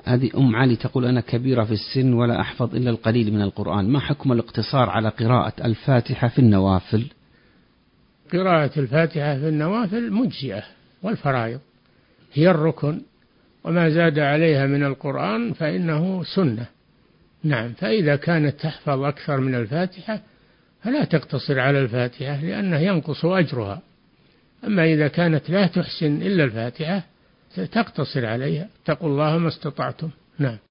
هذه أم علي تقول أنا كبيرة في السن ولا أحفظ إلا القليل من القرآن، ما حكم الاقتصار على قراءة الفاتحة في النوافل؟ قراءة الفاتحة في النوافل مجزئة، والفرائض هي الركن، وما زاد عليها من القرآن فإنه سنة. نعم، فإذا كانت تحفظ أكثر من الفاتحة فلا تقتصر على الفاتحة لأنه ينقص أجرها، أما إذا كانت لا تحسن إلا الفاتحة تقتصر عليها، اتقوا الله ما استطعتم. نعم.